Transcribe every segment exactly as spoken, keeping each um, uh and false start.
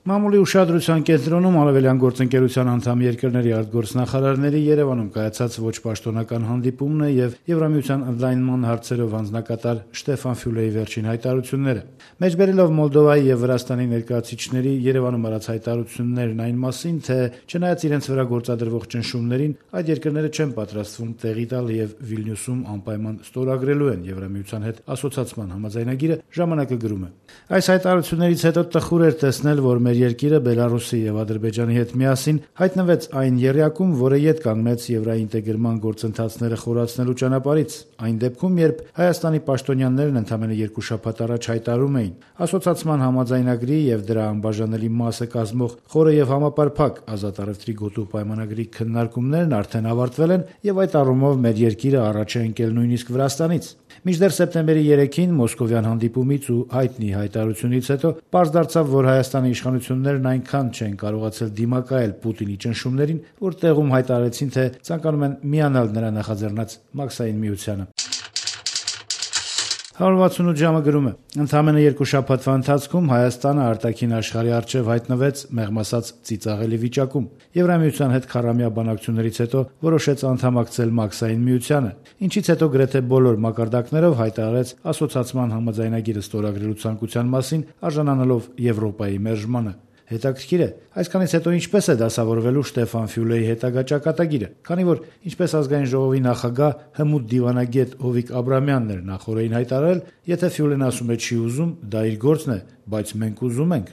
Մամուլի ուշադրության կենտրոնում Արևելյան գործընկերության անդամ երկրների արտգործնախարարների Երևանում կայացած ոչ պաշտոնական հանդիպումն է եւ Եվրամիության ընդլայնման հարցերով անձնակատար Շտեֆան Ֆյուլեի վերջին հայտարարությունները։ Մեջբերելով Մոլդովայի եւ Վրաստանի ներկայացուցիչների Երևանում արած հայտարարություններն այն մասին, թե չնայած իրենց վրա գործադրվող ճնշումներին, այդ երկրները չեն պատրաստվում տեղի տալ եւ Վիլնյուսում անպայման ստորագրելու են Եվրամիության հետ ասոցիացման համաձայնագիրը, ժամանակը գրում է. Այս հայտարարություններից հետո տխուր էր տեսնել, որ մեր երկիրը Բելարուսի եւ Ադրբեջանի հետ միասին հայտնվեց այն եռյակում, որը յետ կանգնեց եվրաինտեգրման գործընթացները խորացնելու ճանապարհից, այն դեպքում, երբ Հայաստանի պաշտոնյաներն ընդամենը երկու շաբաթ առաջ հայտարարում էին ասոցիացման համաձայնագրի եւ դրա անբաժանելի մասը կազմող խորը եւ համապարփակ ազատ առևտրի գոտու պայմանագրի քննարկումներն արդեն ավարտվել են եւ այդ առումով մեր երկիրը առաջ է ընկել նույնիսկ Վրաստանից։ Մինչդեռ սեպտեմբերի երեքին Մոսկովյան հանդիպումից ու հայտնի հայտարարությունից հետո պարզ դարձավ, որ Հայաստանի իշխանություններն այնքան չեն կարողացել դիմակայել Պուտինի ճնշումներին, որ տեղում հայտարարեցին, թե ցանկանում են միանալ նրա նախաձեռնած Մաքսային միությանը։ one sixty-eight ժամը գրում է. Ընդամենը երկու շաբաթվա ընթացքում Հայաստանը արտաքին աշխարհի առջև հայտնվեց մեղմ ասած ծիծաղելի վիճակում։ Եվրամիության հետ քառամյա բանակցություններից հետո որոշեց անդամակցել Մաքսային միությանը, ինչից հետո գրեթե բոլոր մակարդակներով հայտարարեց ասոցիացման համաձայնագիրը ստորագրելու ցանկության մասին, արժանանալով Եվրոպայի մերժմանը։ Հետաքրքիր է, այսքանից հետո ինչպես է դասավորվելու Շտեֆան Ֆյուլեի հետագա ճակատագիրը, քանի որ ինչպես ազգային ժողովի նախագահ հմուտ դիվանագետ Հովիկ Աբրամյանն էր նախորդին հայտարարել, եթե Ֆյուլեն ասում է չի ուզում, դա իր գործն է, բայց մենք ուզում ենք։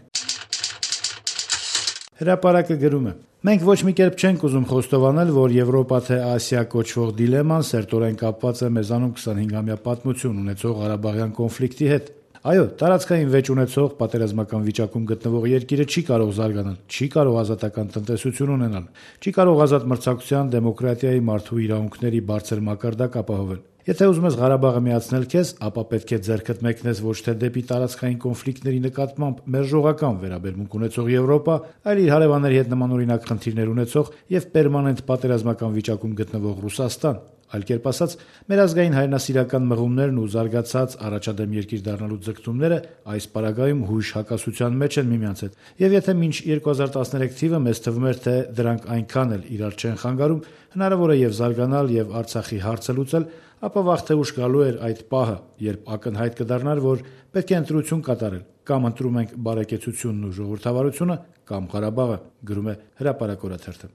Հրապարակը գրում է. Մենք ոչ մի կերպ չենք ուզում խոստովանել, որ Եվրոպա թե Ասիա կոչվող դիլեման սերտորեն կապված է մեզանում twenty-five-ամյա պատմություն ունեցող Ղարաբաղյան կոնֆլիկտի հետ։ Այո, տարածքային վեճ ունեցող պատերազմական վիճակում գտնվող երկիրը չի կարող զարգանալ, չի կարող ազատական տնտեսություն ունենալ, չի կարող ազատ մրցակցության, դեմոկրատիայի, մարդու իրավունքների բարձր մակարդակ ապահովել։ Եթե ուզում ես Ղարաբաղը միացնել քեզ, ապա պետք է ձեռքդ մեկնես ոչ թե դեպի տարածքային կոնֆլիկտների նկատմամբ մերժողական վերաբերմունք ունեցող Եվրոպա, այլ իր հարևանների հետ նմանօրինակ խնդիրներ ունեցող եւ պերմանենտ պատերազմական վիճակում գտնվող Ռուսաստան։ Այլ կերպ ասած, մեր ազգային հայրենասիրական մղումներն ու զարգացած առաջադեմ երկիր դառնալու ձգտումները այս պարագայում հույժ հակասության մեջ են միմյանց հետ։ Եվ եթե մինչ twenty thirteen թիվը մեզ թվում էր, թե դրանք այնքան էլ իրար չեն խանգարում, հնարավոր է եւ զարգանալ եւ Արցախի հարցը լուծել, ապա վաղ թե ուշ գալու էր այդ պահը, երբ ակնհայտ կդառնար, որ պետք է ընտրություն կատարել, կամ ընտրում ենք բարեկեցությունն ու ժողովրդավարությունը, կամ Ղարաբաղը, գրում է Հրապարակ օրաթերթը։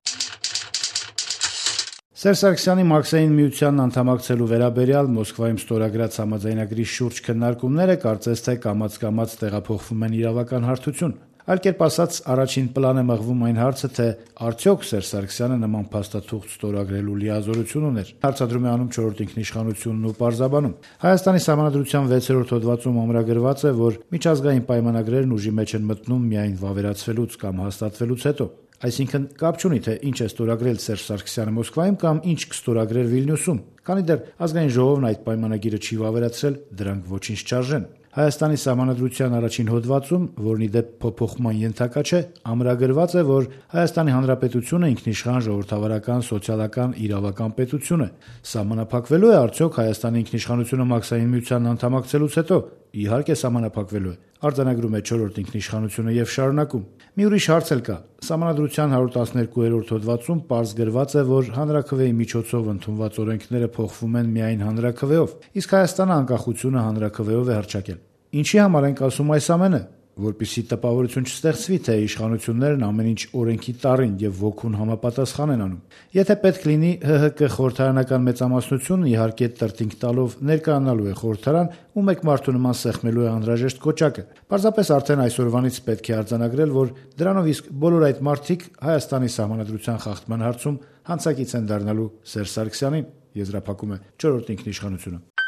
Սերժ Սարգսյանի Մաքսային միությանն անդամակցելու վերաբերյալ Մոսկվայում ստորագրած համաձայնագրի շուրջ քննարկումները կարծես թե կամաց-կամաց տեղափոխվում են իրավական հարթություն։ Այլ կերպ ասած, առաջին պլան է մղվում այն հարցը, թե արդյոք Սերժ Սարգսյանը նման փաստաթուղթ ստորագրելու լիազորություն ուներ։ Հարցադրում է անում չորրորդ ինքնիշխանությունն ու պարզաբանում։ Հայաստանի Սահմանադրության վեցերորդ հոդվածում ամրագրված է, որ միջազգային պայմանագրերն ուժի մեջ են մտնում միայն վավերացվելուց կամ հաստատվելուց հետո։ Այսինքն կապ չունի, թե ինչ է ստորագրել Սերժ Սարգսյանը Մոսկվայում կամ ինչ կստորագրեր Վիլնյուսում, քանի դեռ ազգային ժողովն այդ պայմանագիրը չի վավերացրել, դրանք ոչինչ չարժեն։ Հայաստանի Սահմանադրության առաջին հոդվածում, որն ի դեպ փոփոխման ենթակա չէ, ամրագրված է, որ Հայաստանի Հանրապետությունը ինքնիշխան ժողովրդավարական, սոցիալական, իրավական պետություն է։ Սահմանափակվելու է արդյոք Հայաստանի ինքնիշխանությունը Մաքսային միությանն անդամակցելուց հետո։ Իհարկե սահմանափակվելու է, արձանագրում է չորրորդ ինքնիշխանությունը եւ շարունակում։ Մի ուրիշ հարց էլ կա։ Սահմանադրության one twelve-րդ հոդվածում պարզ գրված է, որ հանրաքվեի միջոցով ընդունված օրենքները փոխվում են միայն հանրաքվեով, իսկ Հայաստանը անկախությունը հանրաքվեով է հռչակել։ Ինչի համար ենք ասում այս ամենը։ Որպեսզի տպավորություն չստեղծվի, թե իշխանություններն ամեն ինչ օրենքի տառին եւ ոգուն համապատասխան են անում։ Եթե պետք լինի, ՀՀԿ խորհրդարանական մեծամասնությունն իհարկե տրտինգ տալով ներկայանալու է խորհրդարան ու մեկ մարդու նման սեղմելու է անհրաժեշտ կոճակը։ Պարզապես արդեն այսօրվանից պետք է արձանագրել, որ դրանով իսկ բոլոր այդ մարդիկ Հայաստանի Սահմանադրության խախտման հարցում հանցակից են դառնալու Սերժ Սարգսյանին, եզրափակում է չորրորդ ինքնիշխանությունը։